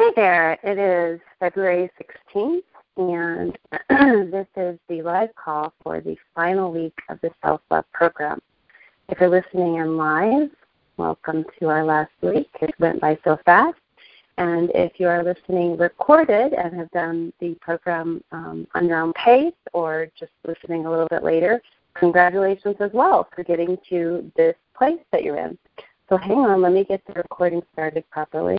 Hey there, it is February 16th, and this is the live call for the final week of the Self-Love program. If you're listening in live, welcome to our last week. It went by so fast. And if you are listening recorded and have done the program on your own pace or just listening a little bit later, congratulations as well for getting to this place that you're in. So hang on, let me get the recording started properly.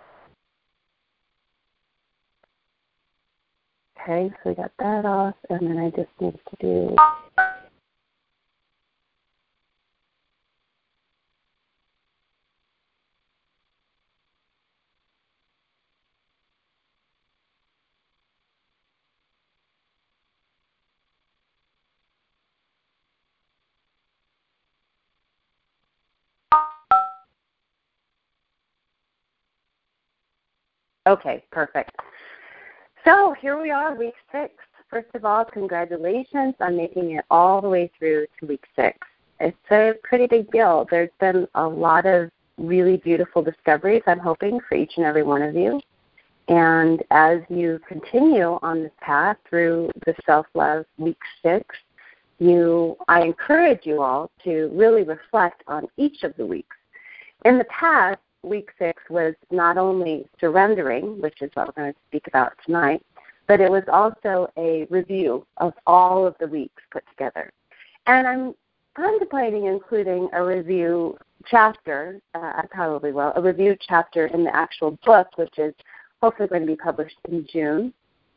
Okay, so we got that off, and then I just need to do... Okay, perfect. So here we are, week 6. First of all, congratulations on making it all the way through to week 6. It's a pretty big deal. There's been a lot of really beautiful discoveries, I'm hoping, for each and every one of you. And as you continue on this path through the Self-Love week 6, I encourage you all to really reflect on each of the weeks. In the past, week 6 was not only surrendering, which is what we're going to speak about tonight, but it was also a review of all of the weeks put together. And I'm contemplating including a review chapter, I probably will, a review chapter in the actual book, which is hopefully going to be published in June.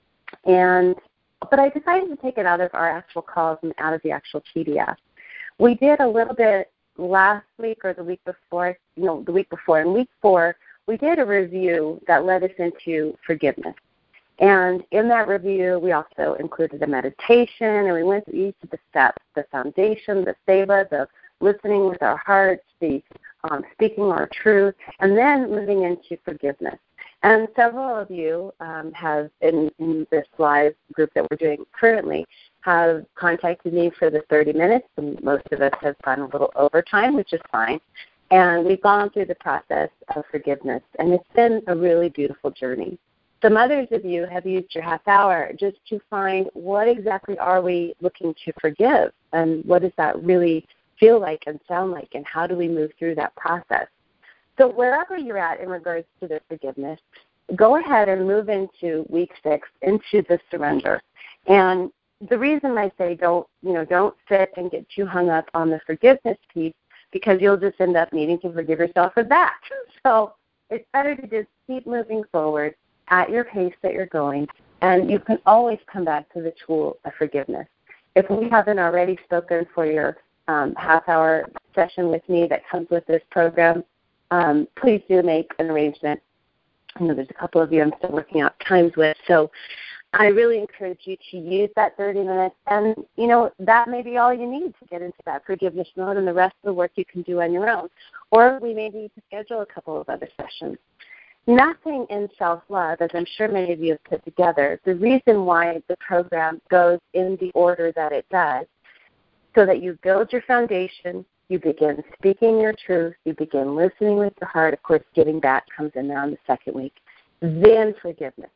But I decided to take it out of our actual calls and out of the actual PDF. We did a little bit last week or the week before. In week 4, we did a review that led us into forgiveness. And in that review, we also included a meditation, and we went through each of the steps, the foundation, the seva, the listening with our hearts, the speaking our truth, and then moving into forgiveness. And several of you have, in this live group that we're doing currently, have contacted me for the 30 minutes, and most of us have gone a little overtime, which is fine. And we've gone through the process of forgiveness, and it's been a really beautiful journey. Some others of you have used your half hour just to find what exactly are we looking to forgive, and what does that really feel like and sound like, and how do we move through that process. So wherever you're at in regards to the forgiveness, go ahead and move into week 6, into the surrender. And the reason I say don't sit and get too hung up on the forgiveness piece, because you'll just end up needing to forgive yourself for that. So it's better to just keep moving forward at your pace that you're going, and you can always come back to the tool of forgiveness. If we haven't already spoken for your half-hour session with me that comes with this program, please do make an arrangement. I know there's a couple of you I'm still working out times with, so I really encourage you to use that 30 minutes, and, that may be all you need to get into that forgiveness mode, and the rest of the work you can do on your own. Or we may need to schedule a couple of other sessions. Nothing in self-love, as I'm sure many of you have put together, the reason why the program goes in the order that it does, so that you build your foundation, you begin speaking your truth, you begin listening with your heart. Of course, giving back comes in there on the second week. Then forgiveness.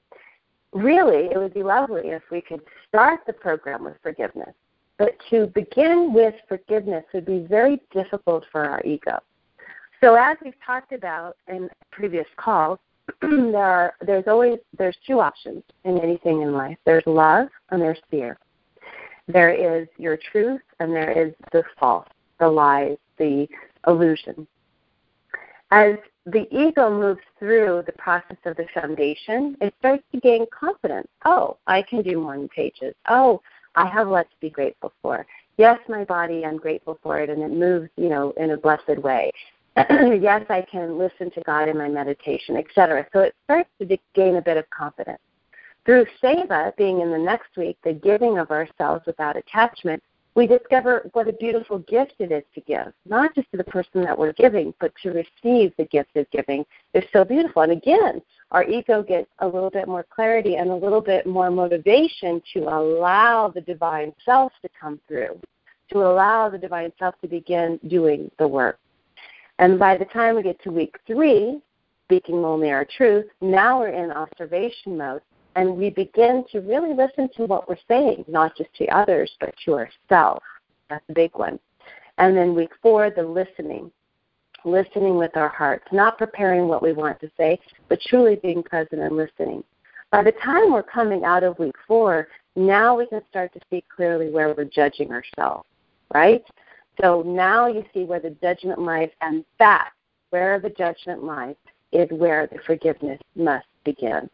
Really, it would be lovely if we could start the program with forgiveness. But to begin with forgiveness would be very difficult for our ego. So as we've talked about in previous calls, there's 2 options in anything in life. There's love and there's fear. There is your truth and there is the false, the lies, the illusion. As the ego moves through the process of the foundation, it starts to gain confidence. Oh, I can do morning pages. Oh, I have lots to be grateful for. Yes, my body, I'm grateful for it, and it moves, in a blessed way. Yes, I can listen to God in my meditation, etc. So it starts to gain a bit of confidence. Through seva, being in the next week, the giving of ourselves without attachment, we discover what a beautiful gift it is to give, not just to the person that we're giving, but to receive the gift of giving is so beautiful. And again, our ego gets a little bit more clarity and a little bit more motivation to allow the divine self to come through, to allow the divine self to begin doing the work. And by the time we get to week 3, speaking only our truth. Now we're in observation mode, and we begin to really listen to what we're saying, not just to others, but to ourselves. That's a big one. And then week 4, the listening with our hearts, not preparing what we want to say, but truly being present and listening. By the time we're coming out of week 4, now we can start to see clearly where we're judging ourselves, right? So now you see where the judgment lies, and that, where the judgment lies, is where the forgiveness must begin.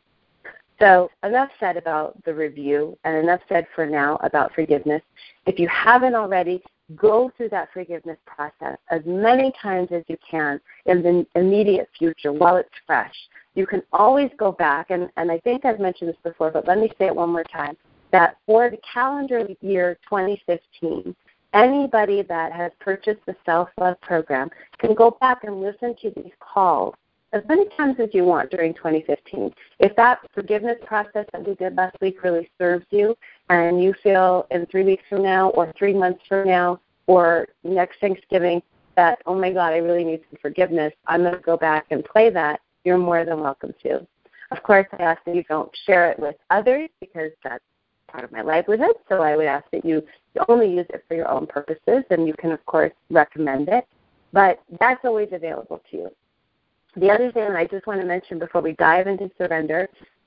So enough said about the review, and enough said for now about forgiveness. If you haven't already, go through that forgiveness process as many times as you can in the immediate future while it's fresh. You can always go back, and I think I've mentioned this before, but let me say it one more time, that for the calendar year 2015, anybody that has purchased the Self-Love Program can go back and listen to these calls as many times as you want during 2015. If that forgiveness process that we did last week really serves you, and you feel in 3 weeks from now or 3 months from now or next Thanksgiving that, oh my God, I really need some forgiveness, I'm going to go back and play that, you're more than welcome to. Of course, I ask that you don't share it with others because that's part of my livelihood, so I would ask that you only use it for your own purposes, and you can, of course, recommend it, but that's always available to you. The other thing I just want to mention before we dive into surrender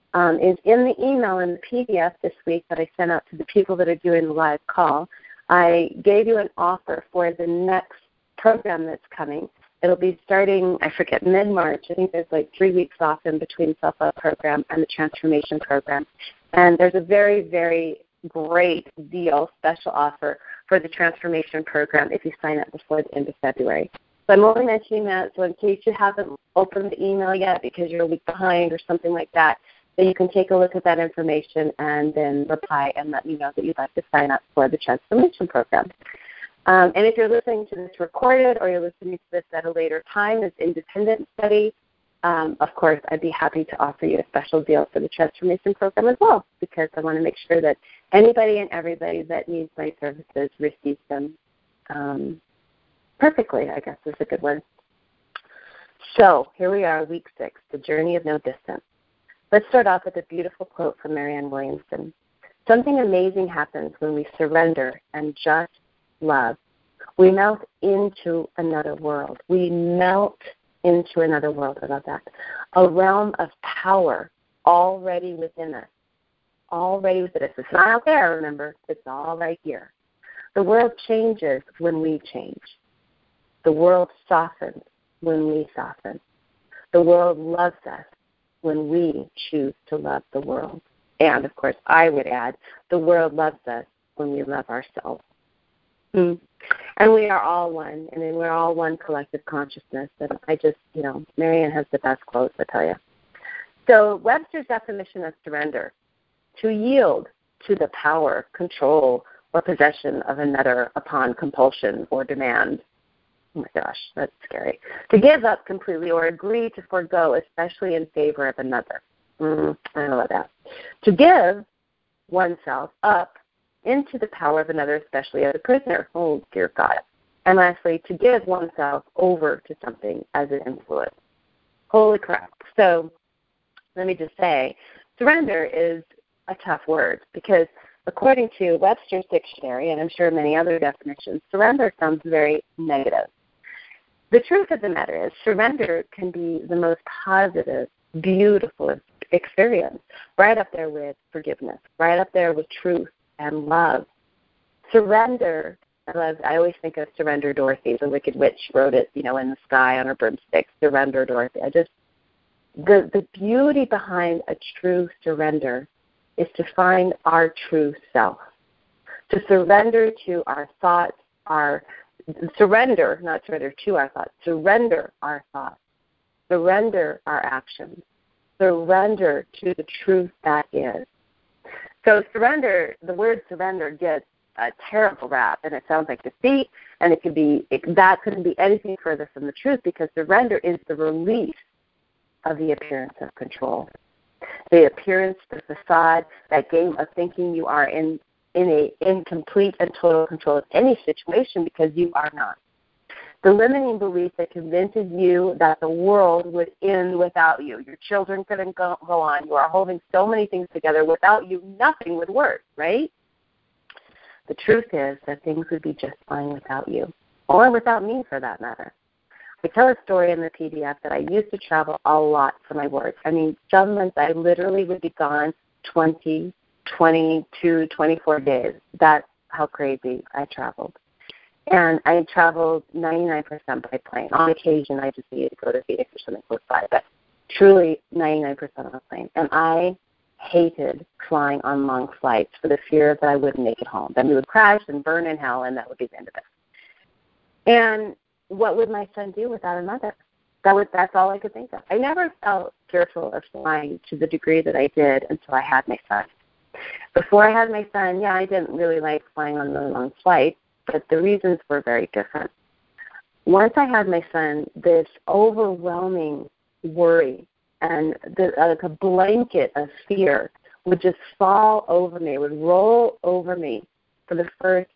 is in the email and the PDF this week that I sent out to the people that are doing the live call, I gave you an offer for the next program that's coming. It'll be starting, I forget, mid-March. I think there's like 3 weeks off in between Self-Love Program and the Transformation Program. And there's a very, very great deal, special offer for the Transformation Program if you sign up before the end of February. So I'm only mentioning that so in case you haven't opened the email yet because you're a week behind or something like that, then you can take a look at that information and then reply and let me know that you'd like to sign up for the Transformation Program. And if you're listening to this recorded or you're listening to this at a later time as independent study, of course, I'd be happy to offer you a special deal for the Transformation Program as well because I want to make sure that anybody and everybody that needs my services receives them perfectly, I guess is a good word. So here we are, week 6, the journey of no distance. Let's start off with a beautiful quote from Marianne Williamson. Something amazing happens when we surrender and just love. We melt into another world. We melt into another world. I love that. A realm of power already within us. Already within us. It's not out there, remember. It's all right here. The world changes when we change. The world softens when we soften. The world loves us when we choose to love the world. And, of course, I would add, the world loves us when we love ourselves. And we are all one, and then we're all one collective consciousness. And I just, Marianne has the best quotes, I tell you. So Webster's definition of surrender, to yield to the power, control, or possession of another upon compulsion or demand. Oh my gosh, that's scary. To give up completely or agree to forego, especially in favor of another. I don't know about that. To give oneself up into the power of another, especially as a prisoner. Oh, dear God. And lastly, to give oneself over to something as an influence. Holy crap. So let me just say, surrender is a tough word because according to Webster's dictionary, and I'm sure many other definitions, surrender sounds very negative. The truth of the matter is surrender can be the most positive, beautiful experience, right up there with forgiveness, right up there with truth and love. Surrender, I always think of Surrender Dorothy, the Wicked Witch wrote it, in the sky on her broomstick, Surrender Dorothy. The beauty behind a true surrender is to find our true self, to surrender to our thoughts, surrender, not surrender to our thoughts, surrender our thoughts, surrender our actions, surrender to the truth that is. So surrender, the word surrender gets a terrible rap, and it sounds like defeat, and that couldn't be anything further from the truth because surrender is the release of the appearance of control. The appearance, the facade, that game of thinking you are in complete and total control of any situation because you are not. The limiting belief that convinces you that the world would end without you. Your children couldn't go on. You are holding so many things together. Without you, nothing would work, right? The truth is that things would be just fine without you, or without me for that matter. I tell a story in the PDF that I used to travel a lot for my work. I mean, some months I literally would be gone 20, 22, 24 days. That's how crazy I traveled. And I traveled 99% by plane. On occasion, I just needed to go to Phoenix or something close by, but truly 99% on a plane. And I hated flying on long flights for the fear that I wouldn't make it home. Then we would crash and burn in hell, and that would be the end of it. And what would my son do without a mother? That's all I could think of. I never felt fearful of flying to the degree that I did until I had my son. Before I had my son, I didn't really like flying on really long flights, but the reasons were very different. Once I had my son, this overwhelming worry and like a blanket of fear would just fall over me, would roll over me for the first,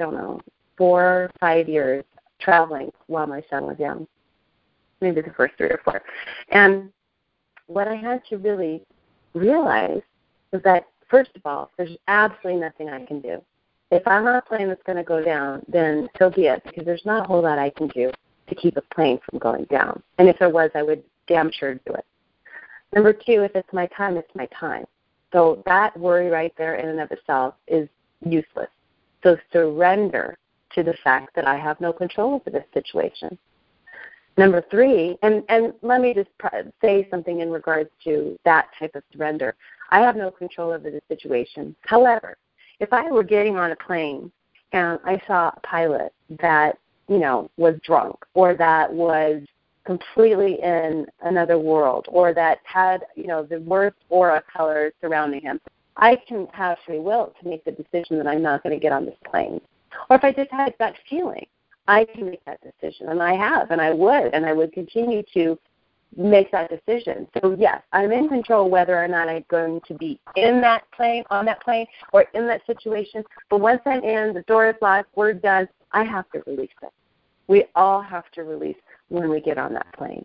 4 or 5 years traveling while my son was young, maybe the first 3 or 4. And what I had to really realize was that, first of all, there's absolutely nothing I can do. If I'm on a plane that's going to go down, then so be it, because there's not a whole lot I can do to keep a plane from going down. And if there was, I would damn sure do it. Number 2, if it's my time, it's my time. So that worry right there in and of itself is useless. So surrender to the fact that I have no control over this situation. Number 3, and let me just say something in regards to that type of surrender. I have no control over the situation. However, if I were getting on a plane and I saw a pilot that, was drunk, or that was completely in another world, or that had, the worst aura colors surrounding him, I can have free will to make the decision that I'm not going to get on this plane. Or if I just had that feeling, I can make that decision, and I have, and I would continue to make that decision. So yes, I'm in control whether or not I'm going to be in that plane, on that plane, or in that situation. But once I'm in, the door is locked, we're done, I have to release it. We all have to release when we get on that plane.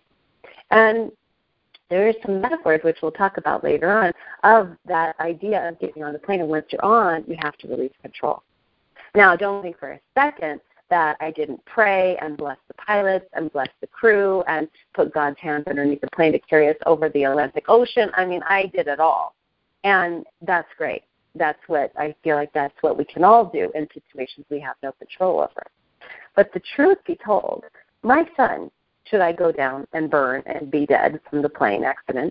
And there is some metaphors, which we'll talk about later on, of that idea of getting on the plane. And once you're on, you have to release control. Now, don't think for a second that I didn't pray and bless the pilots and bless the crew and put God's hands underneath the plane to carry us over the Atlantic Ocean. I mean, I did it all. And that's great. That's what I feel like that's what we can all do in situations we have no control over. But the truth be told, my son, should I go down and burn and be dead from the plane accident,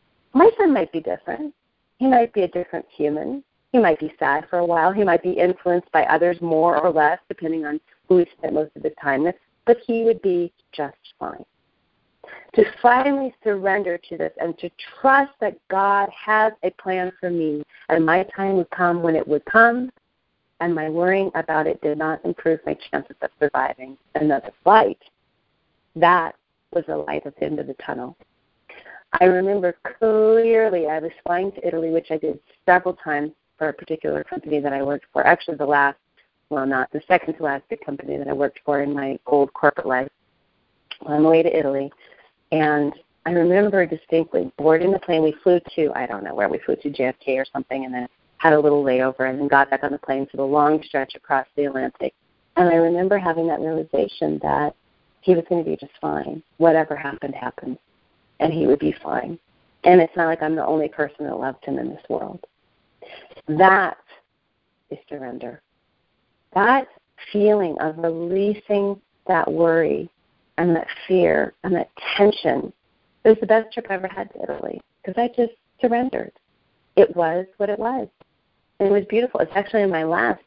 my son might be different. He might be a different human. He might be sad for a while. He might be influenced by others more or less, depending on who he spent most of his time with, but he would be just fine. To finally surrender to this and to trust that God has a plan for me, and my time would come when it would come, and my worrying about it did not improve my chances of surviving another flight. That was the light at the end of the tunnel. I remember clearly I was flying to Italy, which I did several times for a particular company that I worked for. Actually, not the second to last big company that I worked for in my old corporate life. On the way to Italy, and I remember distinctly boarding the plane. We flew to, I don't know where, we flew to JFK or something, and then had a little layover, and then got back on the plane for the long stretch across the Atlantic. And I remember having that realization that he was going to be just fine. Whatever happened, happened, and he would be fine. And it's not like I'm the only person that loved him in this world. That is surrender. That feeling of releasing that worry and that fear and that tension, it was the best trip I ever had to Italy, because I just surrendered. It was what it was. And it was beautiful. It's actually my last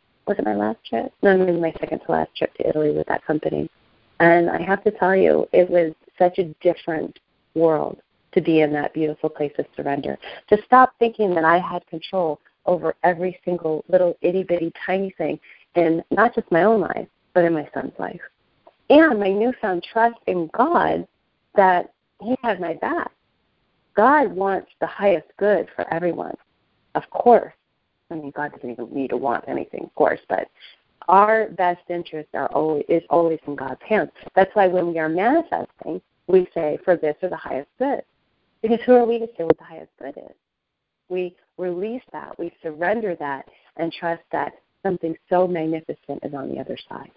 trip? No, it was my second to last trip to Italy with that company. And I have to tell you, it was such a different world to be in that beautiful place of surrender. To stop thinking that I had control over every single little itty-bitty tiny thing in not just my own life, but in my son's life. And my newfound trust in God that he had my back. God wants the highest good for everyone, of course. I mean, God doesn't even need to want anything, of course, but Our best interest is always in God's hands. That's why when we are manifesting, we say, for this or the highest good. Because who are we to say what the highest good is? We release that, we surrender that, and trust that something so magnificent is on the other side.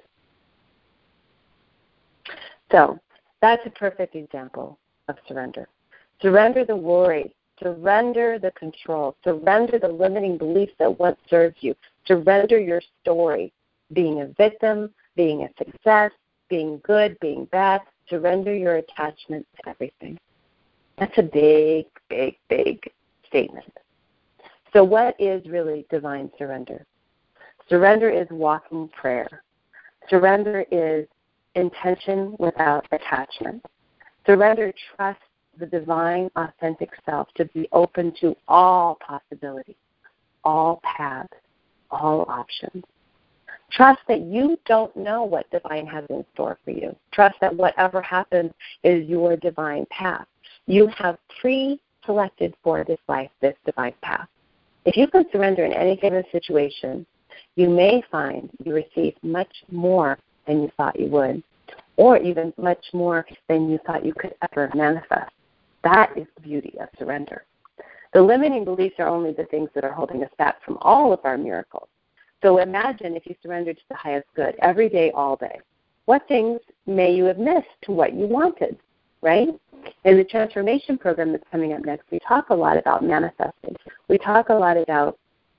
So that's a perfect example of surrender. Surrender the worry. Surrender the control. Surrender the limiting beliefs that once served you. Surrender your story, being a victim, being a success, being good, being bad. Surrender your attachment to everything. That's a big, big, big statement. So what is really divine surrender? Surrender is walking prayer. Surrender is intention without attachment. Surrender trusts the divine, authentic self to be open to all possibilities, all paths, all options. Trust that you don't know what divine has in store for you. Trust that whatever happens is your divine path. You have pre-selected for this life this divine path. If you can surrender in any given situation, you may find you receive much more than you thought you would, or even much more than you thought you could ever manifest. That is the beauty of surrender. The limiting beliefs are only the things that are holding us back from all of our miracles. So imagine if you surrendered to the highest good every day, all day. What things may you have missed to what you wanted, right? In the transformation program that's coming up next, we talk a lot about manifesting. We talk a lot about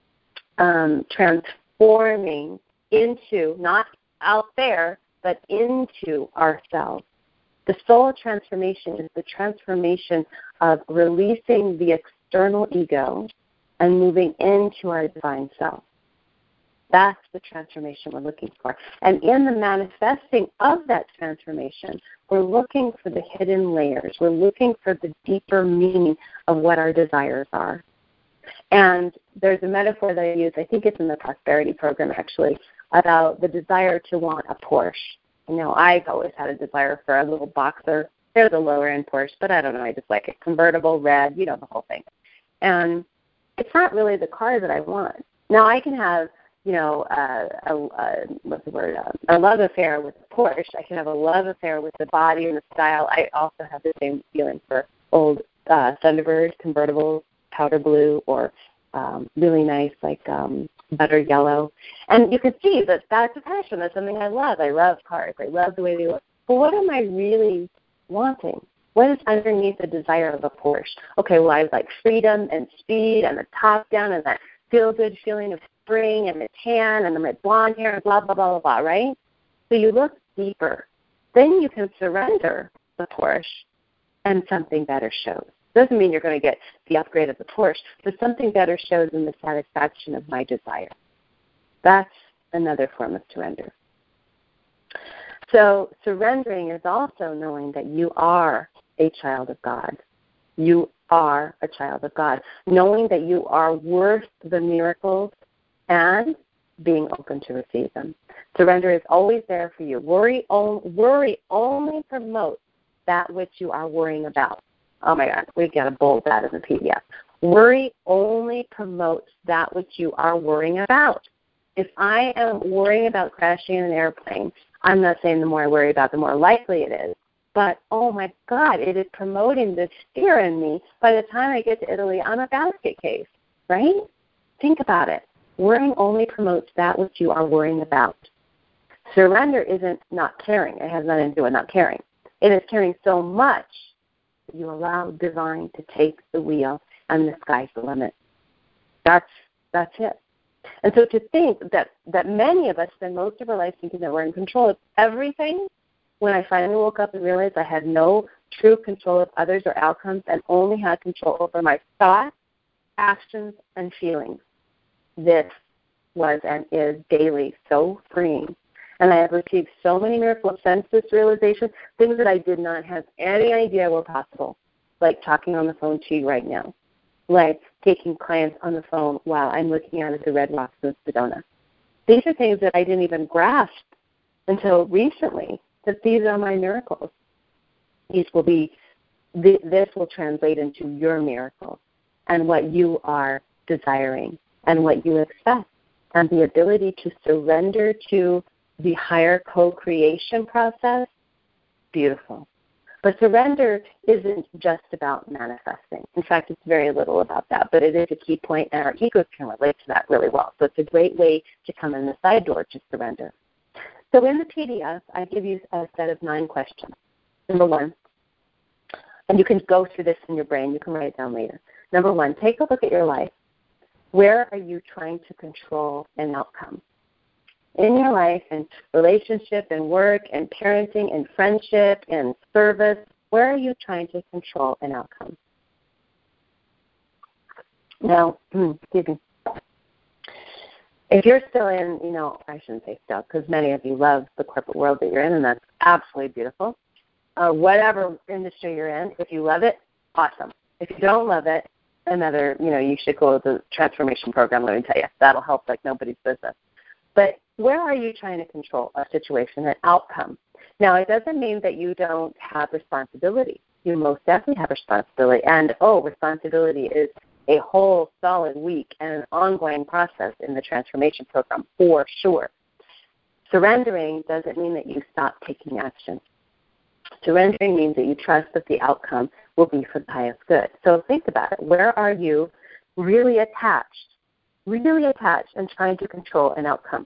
transforming into, not out there, but into ourselves. The soul transformation is the transformation of releasing the external ego and moving into our divine self. That's the transformation we're looking for. And in the manifesting of that transformation, we're looking for the hidden layers. We're looking for the deeper meaning of what our desires are. And there's a metaphor that I use, I think it's in the prosperity program actually, about the desire to want a Porsche. You know, I've always had a desire for a little Boxer. They're the lower end Porsche, but I don't know, I just like it. Convertible, red, you know, the whole thing. And it's not really the car that I want. Now I can have, you know, a love affair with the Porsche. I can have a love affair with the body and the style. I also have the same feeling for old Thunderbird convertibles, powder blue, or really nice, like butter yellow. And you can see that that's a passion. That's something I love. I love cars. I love the way they look. But what am I really wanting? What is underneath the desire of a Porsche? Okay, well, I like freedom and speed and the top down and that feel-good feeling of spring and the tan and the red blonde hair and blah, blah, blah, blah, blah, right? So you look deeper. Then you can surrender the Porsche and something better shows. Doesn't mean you're going to get the upgrade of the Porsche, but something better shows in the satisfaction of my desire. That's another form of surrender. So surrendering is also knowing that you are a child of God. You are a child of God. Knowing that you are worth the miracles and being open to receive them. Surrender is always there for you. Worry only promotes that which you are worrying about. Oh my God, we've got to bold that in the PDF. Worry only promotes that which you are worrying about. If I am worrying about crashing in an airplane, I'm not saying the more I worry about, the more likely it is. But, oh my God, it is promoting this fear in me. By the time I get to Italy, I'm a basket case, right? Think about it. Worrying only promotes that which you are worrying about. Surrender isn't not caring. It has nothing to do with not caring. It is caring so much that you allow divine to take the wheel and the sky's the limit. That's it. And so to think that many of us spend most of our life thinking that we're in control of everything, when I finally woke up and realized I had no true control of others or outcomes and only had control over my thoughts, actions, and feelings, this was and is daily so freeing. And I have received so many miracles since this realization, things that I did not have any idea were possible, like talking on the phone to you right now, like taking clients on the phone while I'm looking out at the red rocks of Sedona. These are things that I didn't even grasp until recently, that these are my miracles. This will translate into your miracles and what you are desiring and what you expect. and the ability to surrender to the higher co-creation process, beautiful. But surrender isn't just about manifesting. In fact, it's very little about that, but it is a key point, and our ego can relate to that really well. So it's a great way to come in the side door to surrender. So in the PDF, I give you a set of 9 questions. Number 1, and you can go through this in your brain. You can write it down later. Number 1, take a look at your life. Where are you trying to control an outcome? In your life, in relationship, and work, and parenting, and friendship, and service, where are you trying to control an outcome? Now, excuse me. If you're still in, I shouldn't say still, because many of you love the corporate world that you're in, and that's absolutely beautiful. Whatever industry you're in, if you love it, awesome. If you don't love it, you should go to the transformation program, let me tell you. That'll help like nobody's business. But where are you trying to control a situation, an outcome? Now, it doesn't mean that you don't have responsibility. You most definitely have responsibility. And, responsibility is a whole solid week and an ongoing process in the transformation program for sure. Surrendering doesn't mean that you stop taking action. Surrendering means that you trust that the outcome will be for the highest good. So think about it. Where are you really attached and trying to control an outcome?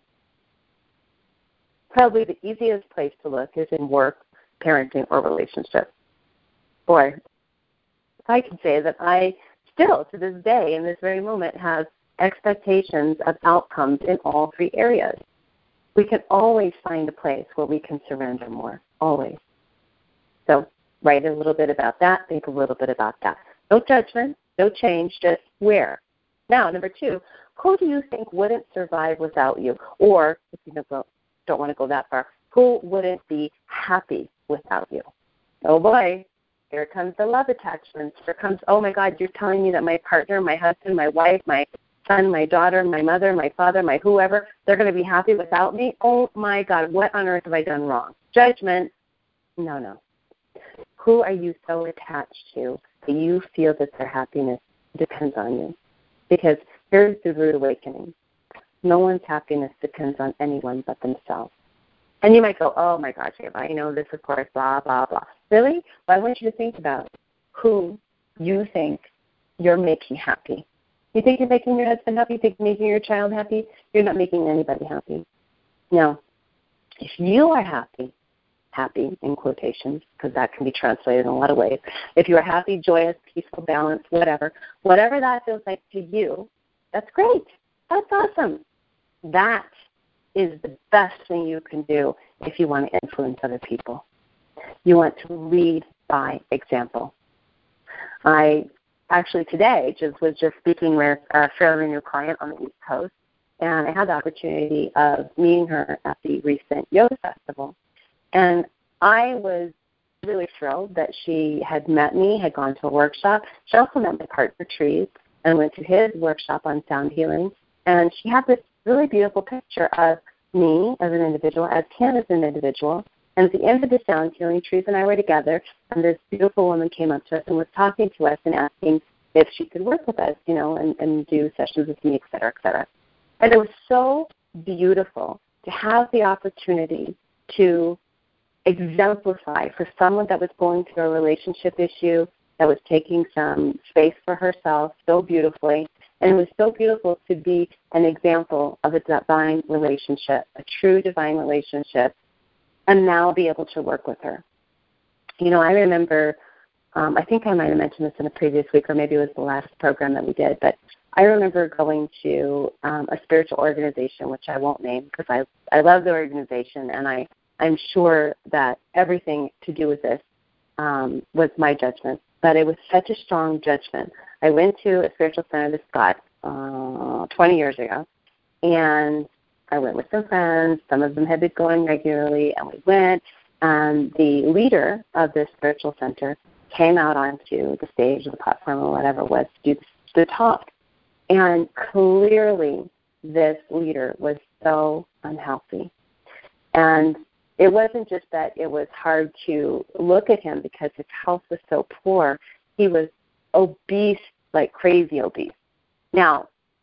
Probably the easiest place to look is in work, parenting, or relationship. Boy, I can say that I still, to this day, in this very moment, have expectations of outcomes in all 3 areas. We can always find a place where we can surrender more, always. So write a little bit about that, think a little bit about that. No judgment, no change, just where. Now, number 2, who do you think wouldn't survive without you? Or, if you don't want to go that far, who wouldn't be happy without you? Oh boy, here comes the love attachments. Here comes, oh my God, you're telling me that my partner, my husband, my wife, my son, my daughter, my mother, my father, my whoever, they're going to be happy without me? Oh my God, what on earth have I done wrong? Judgment, no. Who are you so attached to that you feel that their happiness depends on you? Because here's the rude awakening. No one's happiness depends on anyone but themselves. And you might go, oh my gosh, Eva, I know this, of course, blah, blah, blah. Really? Well, I want you to think about who you think you're making happy. You think you're making your husband happy? You think you're making your child happy? You're not making anybody happy. Now, if you are happy in quotations, because that can be translated in a lot of ways. If you are happy, joyous, peaceful, balanced, whatever that feels like to you, that's great. That's awesome. That is the best thing you can do if you want to influence other people. You want to lead by example. I actually today was just speaking with a fairly new client on the East Coast, and I had the opportunity of meeting her at the recent yoga festival. And I was really thrilled that she had met me, had gone to a workshop. She also met my partner, Trees, and went to his workshop on sound healing. And she had this really beautiful picture of me as an individual, as Ken as an individual. And at the end of the sound healing, Trees and I were together, and this beautiful woman came up to us and was talking to us and asking if she could work with us, and do sessions with me, et cetera, et cetera. And it was so beautiful to have the opportunity to exemplify for someone that was going through a relationship issue, that was taking some space for herself so beautifully. And it was so beautiful to be an example of a divine relationship, a true divine relationship, and now be able to work with her. I remember, I think I might have mentioned this in a previous week, or maybe it was the last program that we did, but I remember going to a spiritual organization, which I won't name because I love the organization, and I'm sure that everything to do with this was my judgment. But it was such a strong judgment. I went to a spiritual center, the Scott, 20 years ago, and I went with some friends. Some of them had been going regularly, and we went. And the leader of this spiritual center came out onto the stage or the platform or whatever it was to do the talk. And clearly this leader was so unhealthy. And it wasn't just that it was hard to look at him because his health was so poor. He was obese, like crazy obese. Now,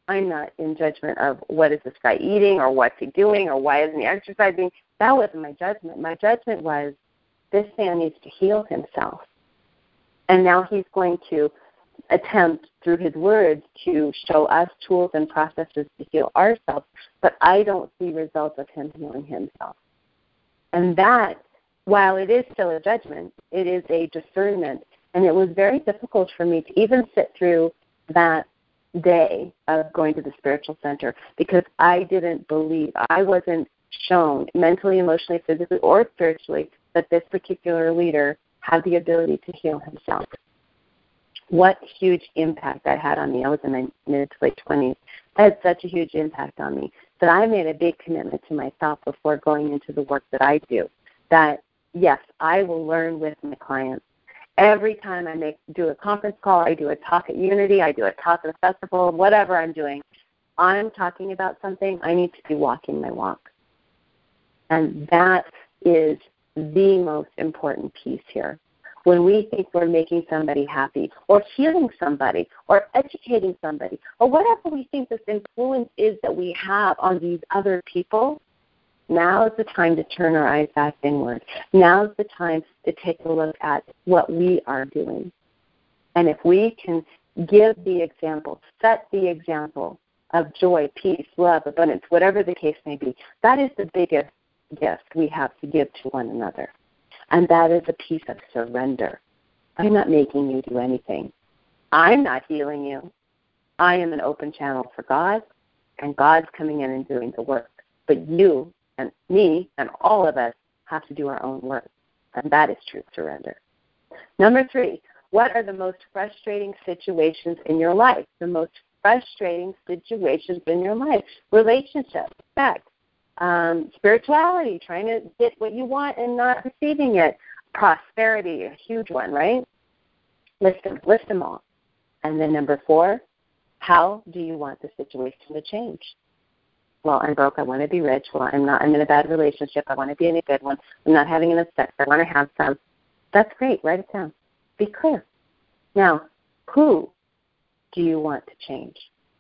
I'm not in judgment of what is this guy eating or what's he doing or why isn't he exercising. That wasn't my judgment. My judgment was this man needs to heal himself. And now he's going to attempt through his words to show us tools and processes to heal ourselves, but I don't see results of him healing himself. And that, while it is still a judgment, it is a discernment. And it was very difficult for me to even sit through that day of going to the spiritual center because I didn't believe, I wasn't shown mentally, emotionally, physically, or spiritually that this particular leader had the ability to heal himself. What huge impact that had on me. I was in my mid to late 20s. That had such a huge impact on me that I made a big commitment to myself before going into the work that I do, that, yes, I will learn with my clients. Every time I do a conference call, I do a talk at Unity, I do a talk at a festival, whatever I'm doing, I'm talking about something, I need to be walking my walk. And that is the most important piece here. When we think we're making somebody happy or healing somebody or educating somebody or whatever we think this influence is that we have on these other people, now is the time to turn our eyes back inward. Now is the time to take a look at what we are doing. And if we can give the example, set the example of joy, peace, love, abundance, whatever the case may be, that is the biggest gift we have to give to one another. And that is a piece of surrender. I'm not making you do anything. I'm not healing you. I am an open channel for God, and God's coming in and doing the work. But you and me and all of us have to do our own work, and that is true surrender. Number 3, what are the most frustrating situations in your life? The most frustrating situations in your life. Relationships, sex, spirituality, trying to get what you want and not receiving it. Prosperity, a huge one, right? List them all. And then number 4, how do you want the situation to change? Well, I'm broke, I want to be rich. Well, I'm in a bad relationship, I want to be in a good one. I'm not having enough sex, I want to have some. That's great, write it down. Be clear. Now, who do you want to change?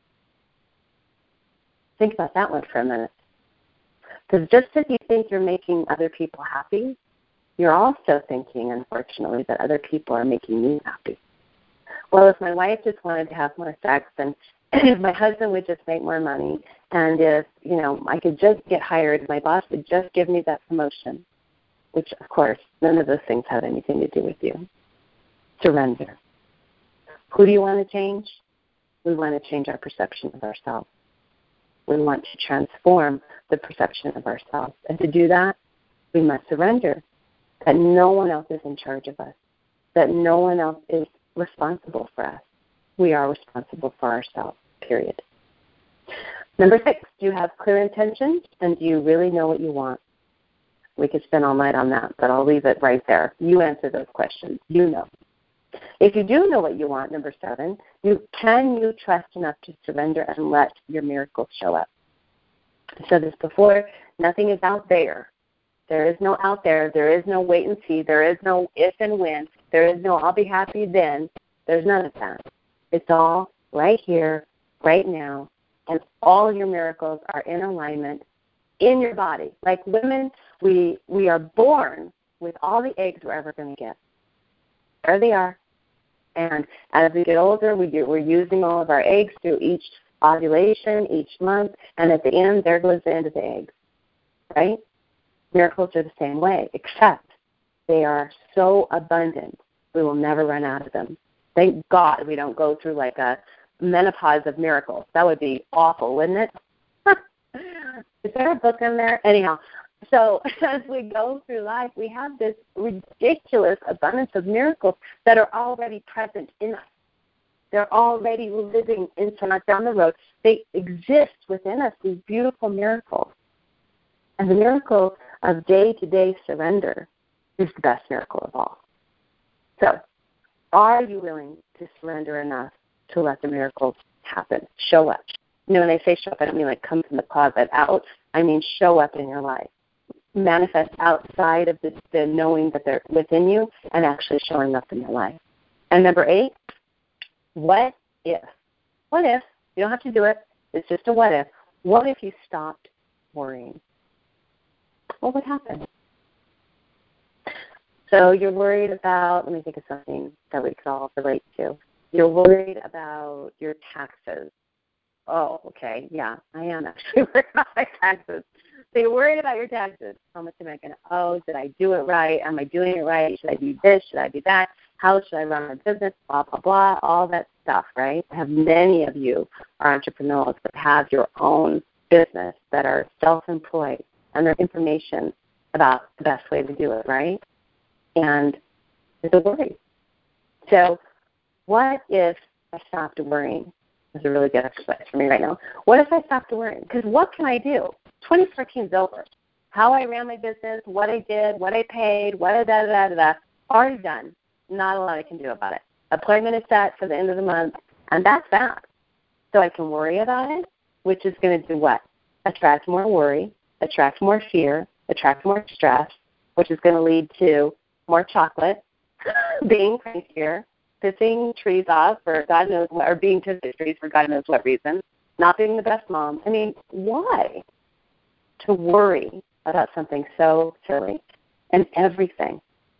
Think about that one for a minute. Because just as you think you're making other people happy, you're also thinking, unfortunately, that other people are making you happy. Well, if my wife just wanted to have more sex, and if my husband would just make more money, and if, I could just get hired, my boss would just give me that promotion, which, of course, none of those things have anything to do with you. Surrender. Who do you want to change? We want to change our perception of ourselves. We want to transform the perception of ourselves. And to do that, we must surrender that no one else is in charge of us, that no one else is responsible for us. We are responsible for ourselves, period. Number 6, do you have clear intentions, and do you really know what you want? We could spend all night on that, but I'll leave it right there. You answer those questions. You know. If you do know what you want, number 7, can you trust enough to surrender and let your miracles show up? I said this before, nothing is out there. There is no out there. There is no wait and see. There is no if and when. There is no I'll be happy then. There's none of that. It's all right here, right now, and all your miracles are in alignment in your body. Like women, we are born with all the eggs we're ever going to get. There they are. And as we get older, we're using all of our eggs through each ovulation, each month, and at the end, there goes the end of the eggs, right? Miracles are the same way, except they are so abundant, we will never run out of them. Thank God we don't go through like a menopause of miracles. That would be awful, wouldn't it? Is there a book in there? Anyhow, so as we go through life, we have this ridiculous abundance of miracles that are already present in us. They're already living inside us down the road. They exist within us, these beautiful miracles. And the miracle of day-to-day surrender is the best miracle of all. So, are you willing to surrender enough to let the miracles happen, show up? When I say show up, I don't mean like come from the closet out. I mean show up in your life. Manifest outside of the knowing that they're within you and actually showing up in your life. And number 8, what if? What if? You don't have to do it. It's just a what if. What if you stopped worrying? What would happen? So you're worried about, let me think of something that we could all relate to. You're worried about your taxes. Oh, okay, yeah, I am actually worried about my taxes. So you're worried about your taxes. How much am I going to owe? Did I do it right? Am I doing it right? Should I do this? Should I do that? How should I run my business? Blah, blah, blah, all that stuff, right? I have many of you are entrepreneurs that have your own business that are self-employed, and there's information about the best way to do it, right? And it's a worry. So what if I stopped worrying? This is a really good exercise for me right now. What if I stopped worrying? Because what can I do? 2014 is over. How I ran my business, what I did, what I paid, already done. Not a lot I can do about it. Appointment is set for the end of the month, and that's that. So I can worry about it, which is going to do what? Attract more worry, attract more fear, attract more stress, which is going to lead to more chocolate, being crankier, pissing trees off for God knows what, or being pissed at trees for God knows what reason, not being the best mom. I mean, why? To worry about something so silly. And everything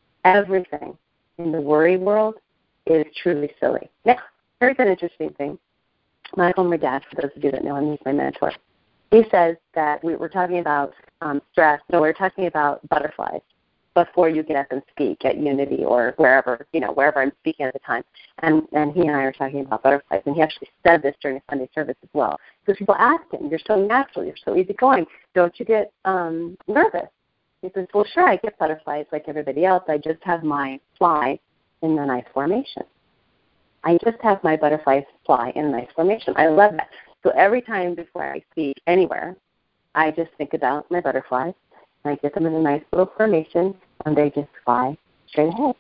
in the worry world is truly silly. Now, here's an interesting thing. Michael Murdad, for those of you that know him, he's my mentor. He says that we were talking about stress. No, we were talking about butterflies before you get up and speak at Unity or wherever I'm speaking at the time. And he and I are talking about butterflies. And he actually said this during a Sunday service as well. Because people ask him, you're so natural, you're so easygoing, don't you get nervous? He says, well, sure, I get butterflies like everybody else. I just have my fly in the nice formation. I just have my butterflies fly in a nice formation. I love that. So every time before I speak anywhere, I just think about my butterflies. And I get them in a nice little formation, and they just fly straight ahead.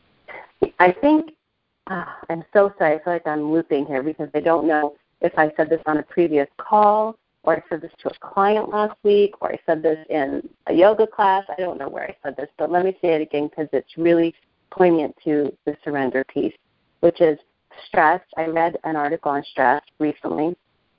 I think, I'm so sorry, I feel like I'm looping here because I don't know if I said this on a previous call or I said this to a client last week or I said this in a yoga class. I don't know where I said this, but let me say it again because it's really poignant to the surrender piece, which is stress. I read an article on stress recently,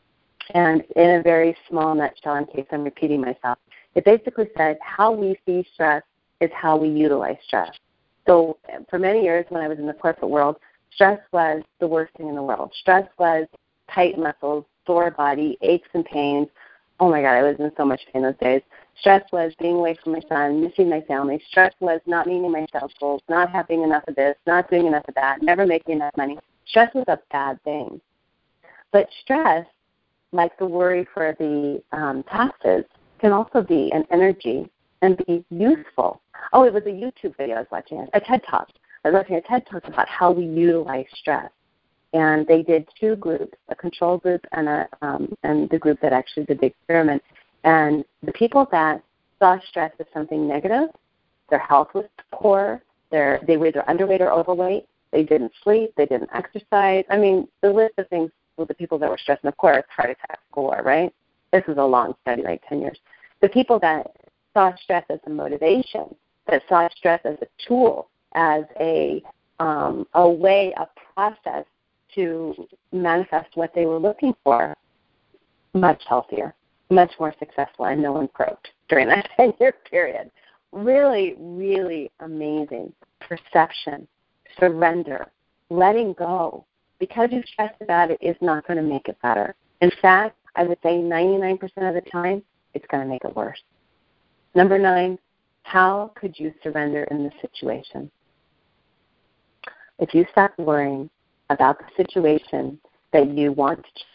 and in a very small nutshell, in case I'm repeating myself, it basically said how we see stress is how we utilize stress. So for many years when I was in the corporate world, stress was the worst thing in the world. Stress was tight muscles, sore body, aches and pains. Oh, my God, I was in so much pain those days. Stress was being away from my son, missing my family. Stress was not meeting my sales goals, not having enough of this, not doing enough of that, never making enough money. Stress was a bad thing. But stress, like the worry for the taxes, can also be an energy and be useful. Oh, it was a YouTube video I was watching, a TED Talk. I was watching a TED Talk about how we utilize stress. And they did two groups, a control group and the group that actually did the experiment. And the people that saw stress as something negative, their health was poor, they were either underweight or overweight, they didn't sleep, they didn't exercise. I mean, the list of things with the people that were stressed, and of course, heart attack score, right? This is a long study, like 10 years. The people that saw stress as a motivation, that saw stress as a tool, as a way, a process to manifest what they were looking for, much healthier, much more successful, and no one croaked during that 10-year period. Really, really amazing perception, surrender, letting go. Because you stress about it is not going to make it better. In fact, I would say 99% of the time, it's going to make it worse. Number 9, how could you surrender in this situation? If you stop worrying about the situation that you want to